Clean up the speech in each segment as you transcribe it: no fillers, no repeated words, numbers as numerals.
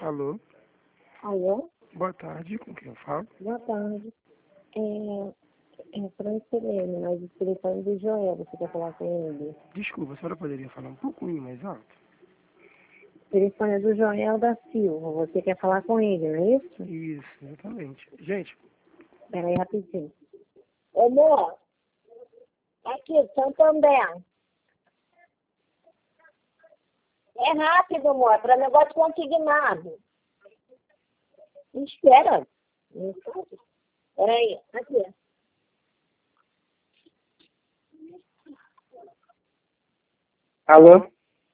Alô, Alô? boa tarde, com quem eu falo? Boa tarde. É Fran Sereno, mas o telefone do Joel, você quer falar com ele? Desculpa, a senhora poderia falar um pouquinho mais alto? O telefone é do Joel da Silva, você quer falar com ele, não é isso? Isso, exatamente. Gente, Espera aí rapidinho. Ô, amor, aqui, Santander. É rápido, amor, para negócio consignado. Espera. Espera aí, aqui. Alô?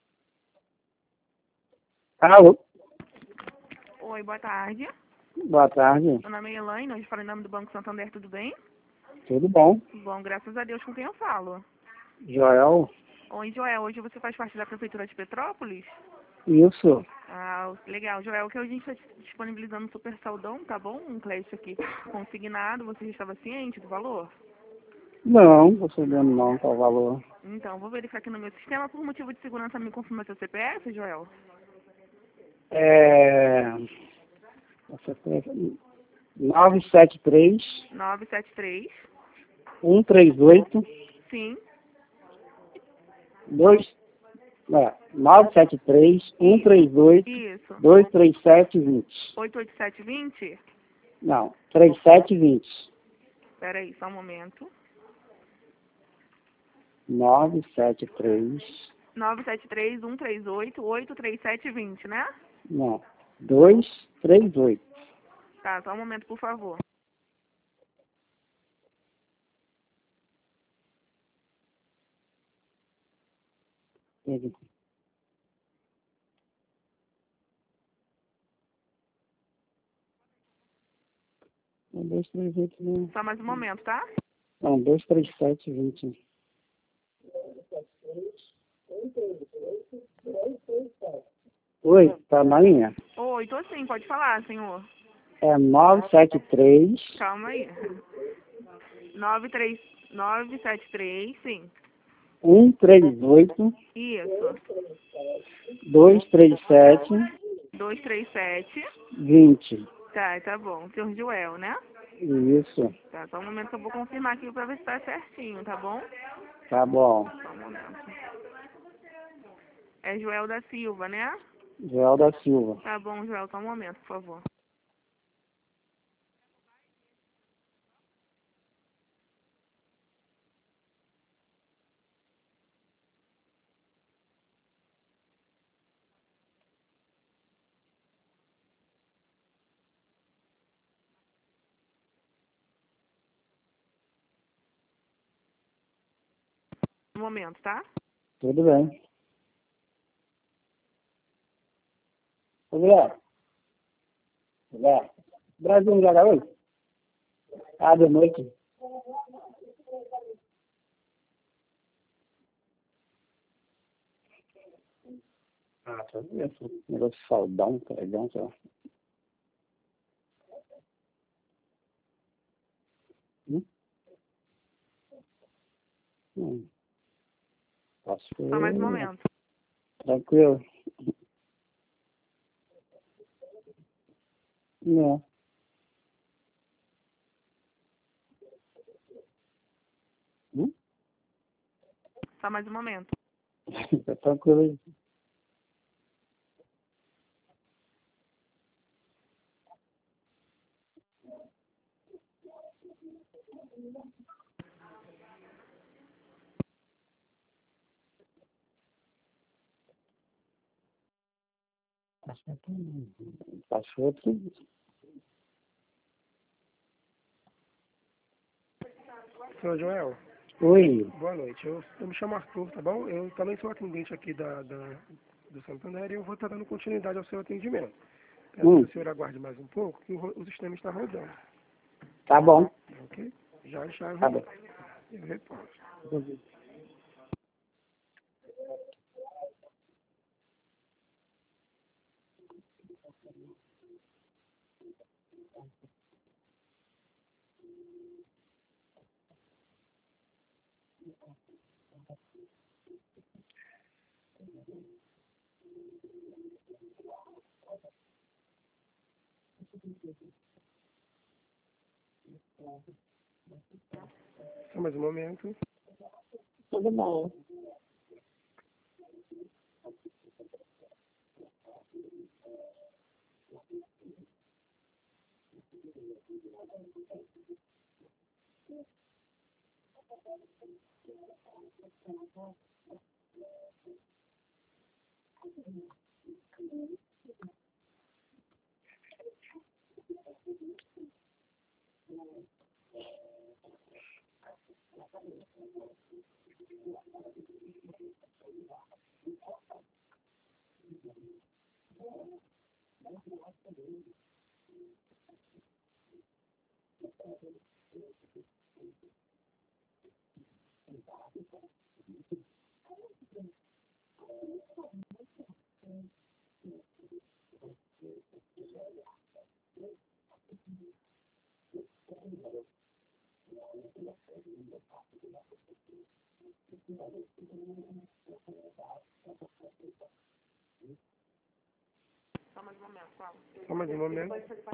Alô? Oi, boa tarde. Boa tarde. Meu nome é Elaine, hoje falo em nome do Banco Santander, tudo bem? Tudo bom? Bom, graças a Deus, com quem eu falo? Joel? Oi, Joel, hoje você faz parte da Prefeitura de Petrópolis? Isso. Ah, legal, Joel, que hoje a gente está disponibilizando um super saldão, tá bom? Um crédito aqui consignado, você já estava ciente do valor? Não, tô sabendo não qual o valor. Então, vou verificar aqui no meu sistema, por motivo de segurança, me confirma seu CPF, Joel? É... 973 973, 138 sim, 973 138 isso, 23720. 88720? Não, 3720. Peraí, só um momento. 973 973-138-83720, né? não, 238. Tá, só um momento, por favor. Não, 238 não. Só mais um momento, tá? Não, 23720. Oi, tá na linha? Oi, tô sim, pode falar, senhor. É 973 Calma aí. 973, sim. 138 Isso. 237 237. 20. Tá bom. Senhor Joel, né? Isso, Tá, só um momento que eu vou confirmar aqui pra ver se tá certinho, tá bom? tá bom. Só um momento. É Joel da Silva, né? Joel da Silva. Tá bom, Joel, só um momento, por favor. Um momento, tá? Tudo bem. Guilherme, Brasil não joga hoje? Ah, de noite. Ah, tá vendo? Negócio de saudão, pregão, sei lá. Hum? Posso Só mais um ir. momento. Tranquilo. Não. Hum? Só mais um momento. Tá tranquilo aí. Passou outro. senhor Joel, Oi. boa noite. Eu me chamo Arthur, tá bom? Eu também sou atendente aqui do Santander e eu vou estar dando continuidade ao seu atendimento. Peço que o senhor aguarde mais um pouco, que o sistema está rodando, Tá bom. ok? Já eu Tá bom. retorno. Só mais um momento. Tudo bem. Só mais um momento, Cláudio. Só mais um momento.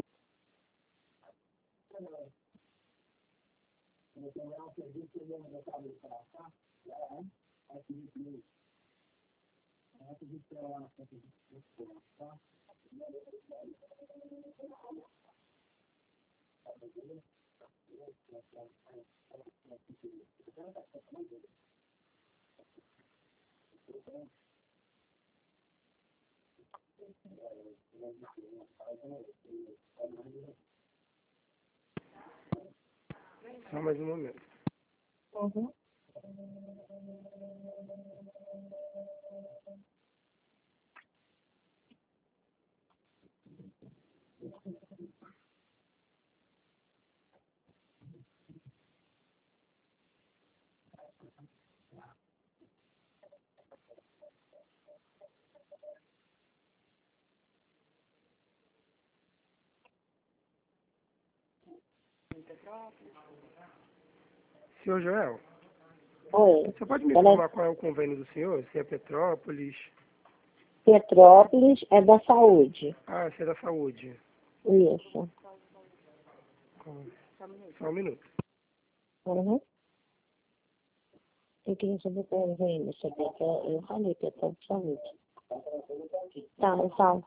Só mais um momento. Uhum. Senhor Joel, Oi. você pode me Ela- informar qual é o convênio do senhor? Se é Petrópolis? Petrópolis é da saúde. Ah, se é da saúde. Isso. Só um minuto. Uhum. Eu queria saber qual vem você eu falei Petrópolis saúde. Tá, então.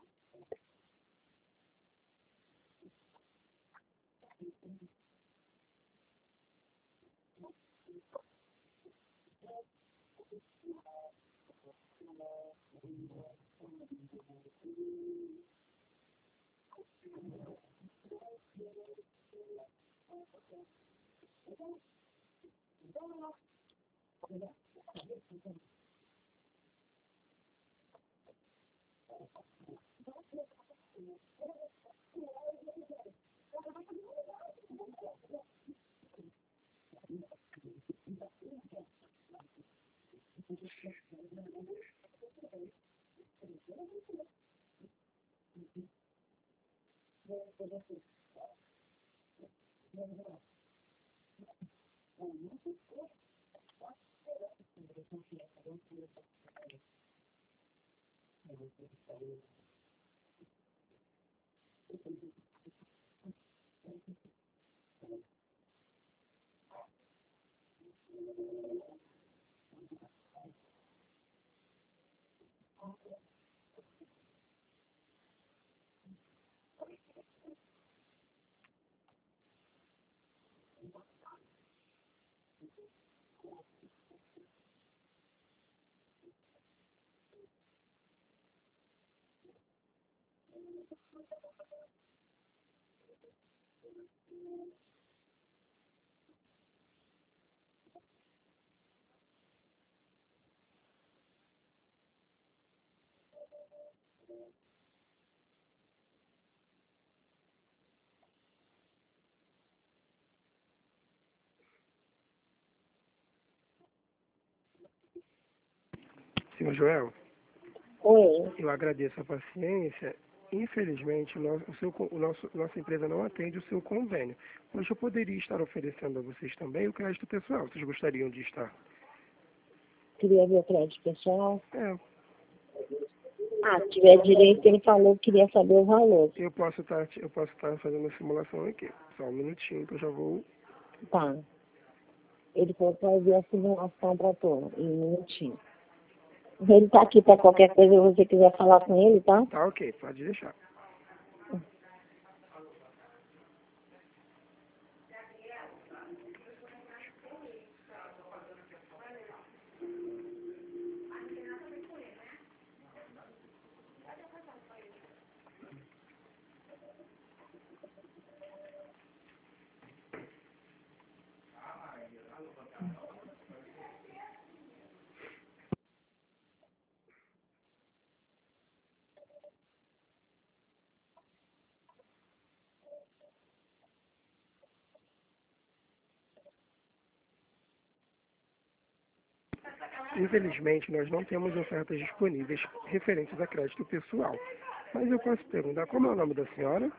Senhor Joel, Oi. eu agradeço a paciência. Infelizmente, nossa empresa não atende o seu convênio. Mas eu poderia estar oferecendo a vocês também o crédito pessoal. Vocês gostariam de estar? Queria ver o crédito pessoal. É, Ah, se tiver direito, ele falou que queria saber o valor. eu posso estar fazendo uma simulação aqui. Só um minutinho que eu já vou Tá. Ele falou que vai ver a simulação pra tu, em um minutinho. Ele tá aqui pra qualquer coisa, se você quiser falar com ele, tá? Tá ok, pode deixar. Infelizmente, nós não temos ofertas disponíveis referentes a crédito pessoal. Mas eu posso perguntar, como é o nome da senhora?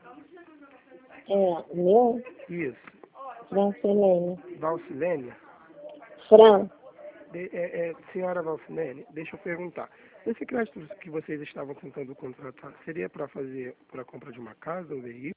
Meu? Isso. Francilene. Valcilene? Fran? Senhora Valcilene, deixa eu perguntar. Esse crédito que vocês estavam tentando contratar, seria para fazer para a compra de uma casa, um veículo?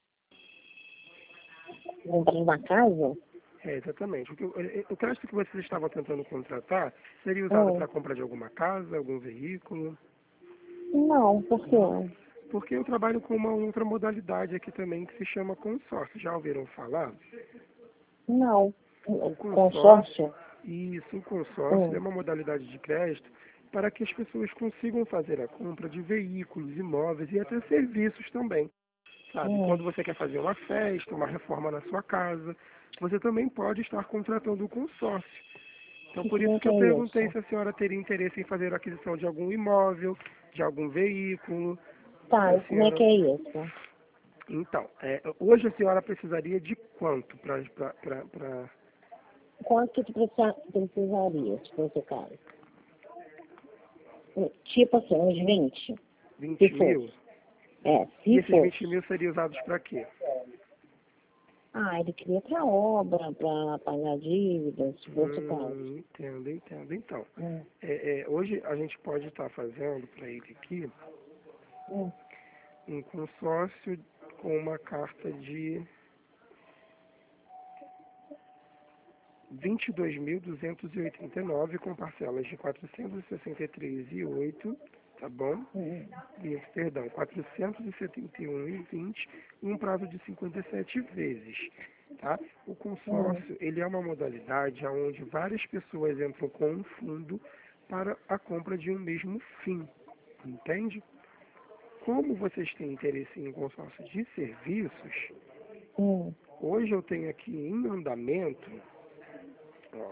Comprar uma casa? Exatamente. O crédito que vocês estavam tentando contratar seria usado para a Hum. compra de alguma casa, algum veículo? Não, por quê? Porque eu trabalho com uma outra modalidade aqui também que se chama consórcio. Já ouviram falar? Não. O Consórcio? Isso, o consórcio é Hum. uma modalidade de crédito para que as pessoas consigam fazer a compra de veículos, imóveis e até serviços também. Sabe? Quando você quer fazer uma festa, uma reforma na sua casa, você também pode estar contratando o consórcio. Então, por isso que eu perguntei se a senhora teria interesse em fazer a aquisição de algum imóvel, de algum veículo. Tá, e como é que é isso? Então, hoje a senhora precisaria de quanto para Quanto que tu precisaria, se fosse o caso? Tipo assim, uns 20. 20 Se mil? fosse. E Se esses fosse. 20 mil seriam usados para quê? Ele queria pra obra, pra pagar dívidas, se fosse o caso. Entendo. Então, hoje a gente pode estar fazendo para ele aqui um consórcio com uma carta de 22.289 com parcelas de 463,08, tá bom? Perdão, 471,20 e um prazo de 57 vezes, tá? O consórcio, ele é uma modalidade onde várias pessoas entram com um fundo para a compra de um mesmo fim, entende? Como vocês têm interesse em consórcio de serviços, hoje eu tenho aqui em andamento, ó,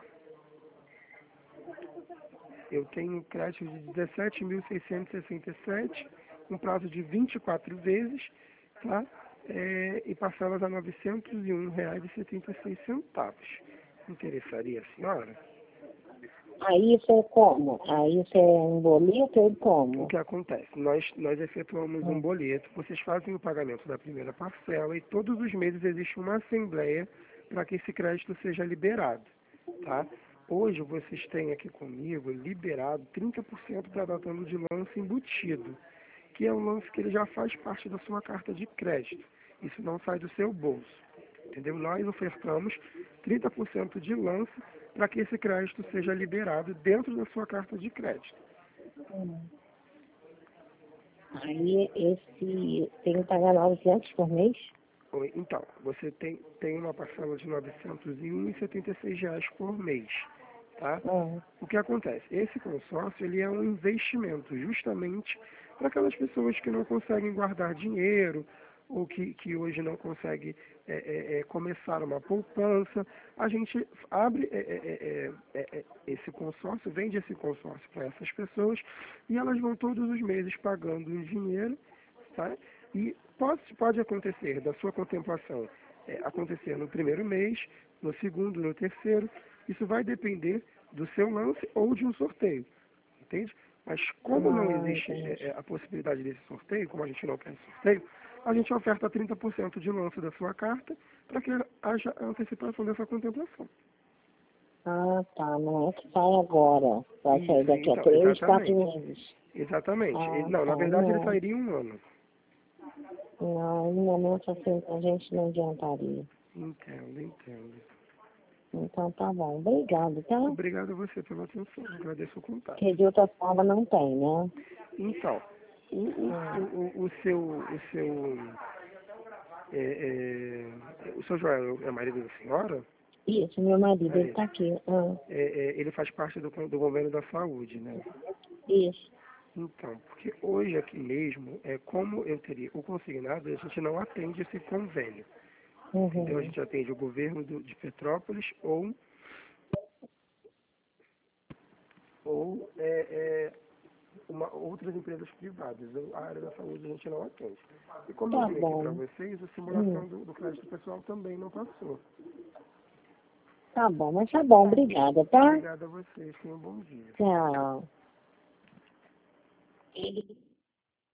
eu tenho um crédito de 17.667, um prazo de 24 vezes, tá? E parcelas a R$ 901,76. Interessaria a senhora? Aí isso é como? Aí isso é um boleto ou O como? que acontece? Nós efetuamos um boleto, vocês fazem o pagamento da primeira parcela e todos os meses existe uma assembleia para que esse crédito seja liberado, tá? Hoje vocês têm aqui comigo liberado 30% para datando de lance embutido, que é um lance que ele já faz parte da sua carta de crédito. Isso não sai do seu bolso, entendeu? Nós ofertamos 30% de lance para que esse crédito seja liberado dentro da sua carta de crédito. Aí esse tem que pagar 900 por mês? Então, você tem uma parcela de R$ 901,76 por mês, tá? O que acontece? Esse consórcio, ele é um investimento justamente para aquelas pessoas que não conseguem guardar dinheiro ou que hoje não conseguem começar uma poupança. A gente abre esse consórcio, vende esse consórcio para essas pessoas e elas vão todos os meses pagando um dinheiro, tá? E pode acontecer da sua contemplação acontecer no primeiro mês, no segundo, no terceiro. Isso vai depender do seu lance ou de um sorteio, entende? Mas como não existe a possibilidade desse sorteio, como a gente não quer sorteio, a gente oferta 30% de lance da sua carta para que haja a antecipação dessa contemplação. Ah, tá. Não é que sai agora. Vai sair daqui a Então, 3, 4 meses. Exatamente. Tá, Na verdade ele não. sairia em um ano. Não, no momento assim, a gente não adiantaria. Entendo. Então tá bom. Obrigado, tá? Obrigado a você pela atenção. Agradeço o contato. Porque de outra forma não tem, né? Então, o seu Joel é marido da senhora? Isso, meu marido, ele tá aqui. Ele faz parte do governo da saúde, né? Isso. Então, porque hoje aqui mesmo, como eu teria o consignado, a gente não atende esse convênio. Então a gente atende o governo de Petrópolis ou outras empresas privadas. A área da saúde a gente não atende. E como eu vim aqui para vocês, a simulação do crédito pessoal também não passou. Tá bom, mas tá bom, obrigada, tá? Obrigado a vocês, tenham um bom dia. Tchau.